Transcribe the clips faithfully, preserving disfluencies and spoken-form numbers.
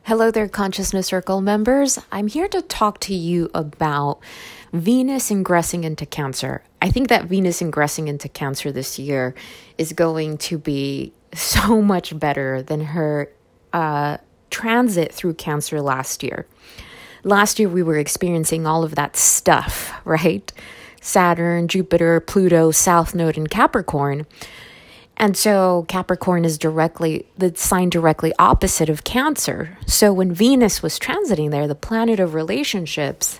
Hello there, Consciousness Circle members. I'm here to talk to you about Venus ingressing into Cancer. I think that Venus ingressing into Cancer this year is going to be so much better than her uh, transit through Cancer last year. Last year, we were experiencing all of that stuff, right? Saturn, Jupiter, Pluto, South Node, and Capricorn. And so Capricorn is directly, the sign directly opposite of Cancer. So when Venus was transiting there, the planet of relationships,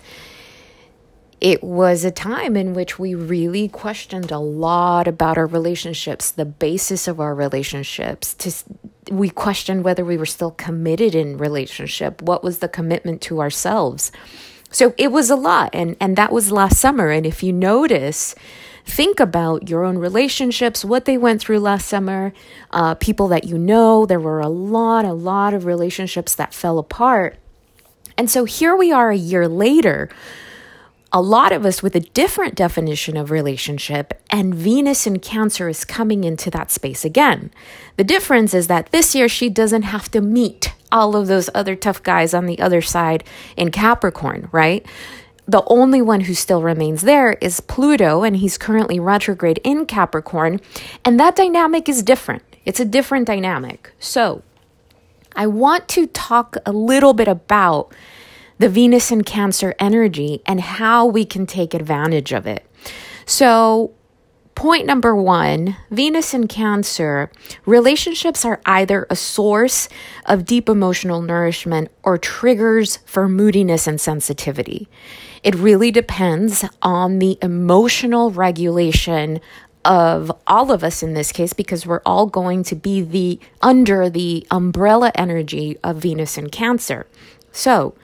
it was a time in which we really questioned a lot about our relationships, the basis of our relationships. To, we questioned whether we were still committed in relationship. What was the commitment to ourselves? So it was a lot. And, and that was last summer. And if you notice, think about your own relationships, what they went through last summer, uh, people that you know. There were a lot, a lot of relationships that fell apart. And so here we are a year later, a lot of us with a different definition of relationship, and Venus in Cancer is coming into that space again. The difference is that this year she doesn't have to meet all of those other tough guys on the other side in Capricorn, right? The only one who still remains there is Pluto, and he's currently retrograde in Capricorn, and that dynamic is different. It's a different dynamic. So I want to talk a little bit about the Venus in Cancer energy and how we can take advantage of it. So point number one, Venus in Cancer, relationships are either a source of deep emotional nourishment or triggers for moodiness and sensitivity. It really depends on the emotional regulation of all of us in this case, because we're all going to be the under the umbrella energy of Venus in Cancer. So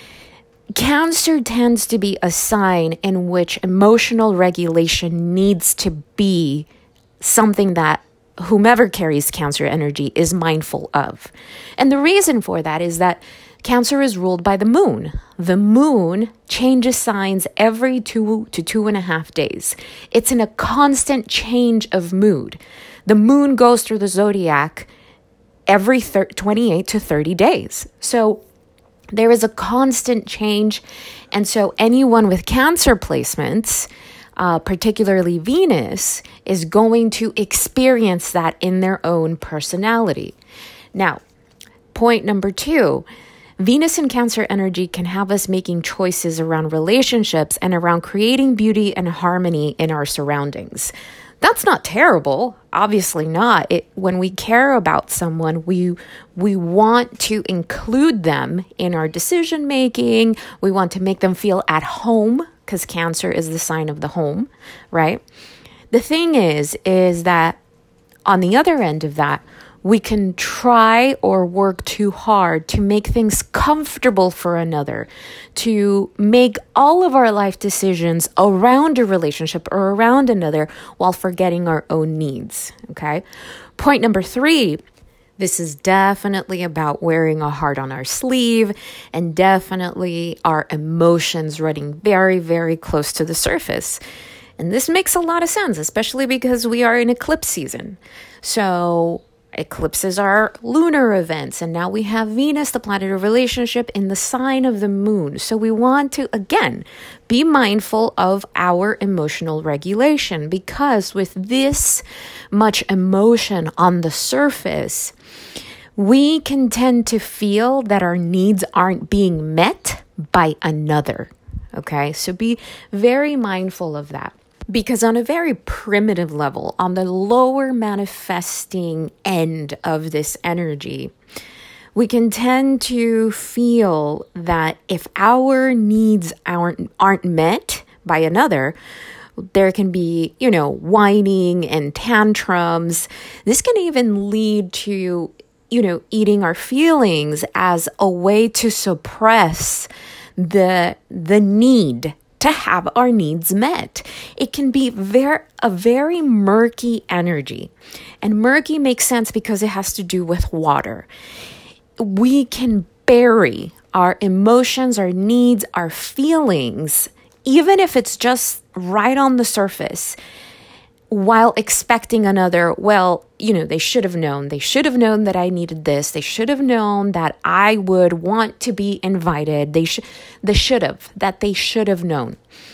Cancer tends to be a sign in which emotional regulation needs to be something that whomever carries Cancer energy is mindful of. And the reason for that is that Cancer is ruled by the moon. The moon changes signs every two to two and a half days. It's in a constant change of mood. The moon goes through the zodiac every twenty-eight to thirty days. So there is a constant change. And so anyone with Cancer placements, uh, particularly Venus, is going to experience that in their own personality. Now, point number two, Venus in Cancer energy can have us making choices around relationships and around creating beauty and harmony in our surroundings. That's not terrible. Obviously not. It, when we care about someone, we we want to include them in our decision making. We want to make them feel at home, because Cancer is the sign of the home, right? The thing is, is that on the other end of that, we can try or work too hard to make things comfortable for another, to make all of our life decisions around a relationship or around another while forgetting our own needs, okay? Point number three, this is definitely about wearing a heart on our sleeve and definitely our emotions running very, very close to the surface. And this makes a lot of sense, especially because we are in eclipse season. So eclipses are lunar events, and now we have Venus, the planet of relationship, in the sign of the moon. So we want to, again, be mindful of our emotional regulation, because with this much emotion on the surface, we can tend to feel that our needs aren't being met by another. Okay, so be very mindful of that. Because on a very primitive level, on the lower manifesting end of this energy, we can tend to feel that if our needs aren't aren't met by another, there can be, you know, whining and tantrums. This can even lead to, you know, eating our feelings as a way to suppress the the need to have our needs met. It can be very a very murky energy. And murky makes sense because it has to do with water. We can bury our emotions, our needs, our feelings, even if it's just right on the surface, while expecting another, well, you know, they should have known. They should have known that I needed this. They should have known that I would want to be invited. They should, the should have, that they should have known.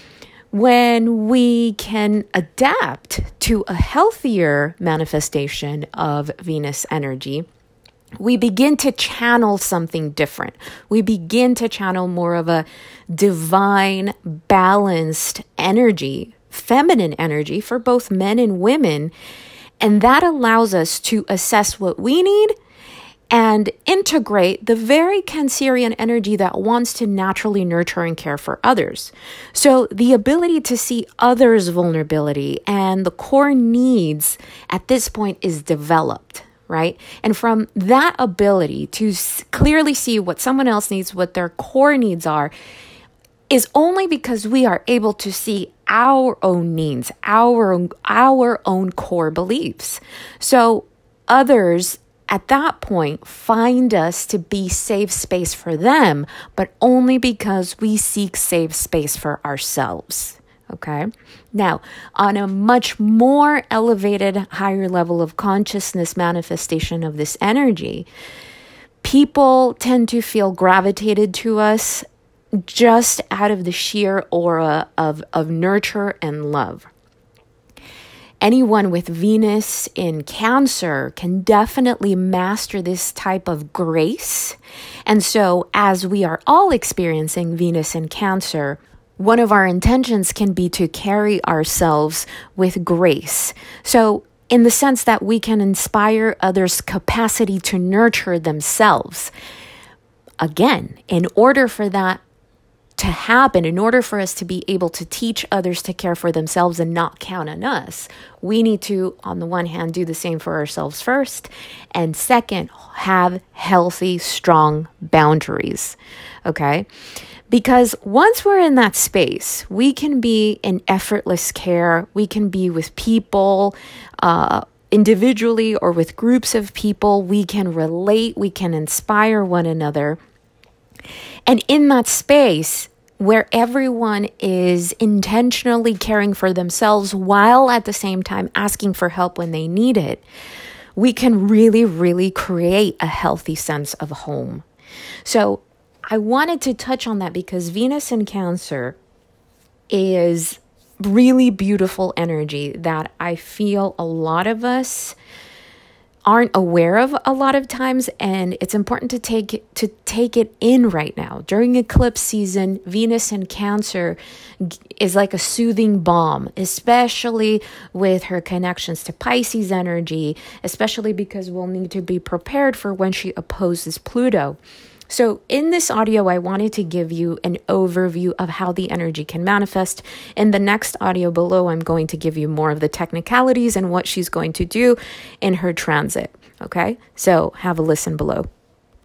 When we can adapt to a healthier manifestation of Venus energy, we begin to channel something different. We begin to channel more of a divine, balanced energy, feminine energy for both men and women. And that allows us to assess what we need and integrate the very Cancerian energy that wants to naturally nurture and care for others. So the ability to see others' vulnerability and the core needs at this point is developed. Right? And from that ability to s- clearly see what someone else needs, what their core needs are, is only because we are able to see our own needs, our, our own core beliefs. So others at that point find us to be safe space for them, but only because we seek safe space for ourselves. Okay. Now, on a much more elevated, higher level of consciousness manifestation of this energy, people tend to feel gravitated to us just out of the sheer aura of, of nurture and love. Anyone with Venus in Cancer can definitely master this type of grace. And so, as we are all experiencing Venus in Cancer, one of our intentions can be to carry ourselves with grace. So in the sense that we can inspire others' capacity to nurture themselves. Again, in order for that to happen, in order for us to be able to teach others to care for themselves and not count on us, we need to, on the one hand, do the same for ourselves first, and second, have healthy, strong boundaries. Okay? Because once we're in that space, we can be in effortless care. We can be with people uh, individually or with groups of people. We can relate. We can inspire one another. And in that space where everyone is intentionally caring for themselves while at the same time asking for help when they need it, we can really, really create a healthy sense of home. So I wanted to touch on that because Venus in Cancer is really beautiful energy that I feel a lot of us aren't aware of a lot of times, and it's important to take to take it in right now. During eclipse season, Venus in Cancer is like a soothing balm, especially with her connections to Pisces energy, especially because we'll need to be prepared for when she opposes Pluto. So in this audio, I wanted to give you an overview of how the energy can manifest. In the next audio below, I'm going to give you more of the technicalities and what she's going to do in her transit. Okay, so have a listen below.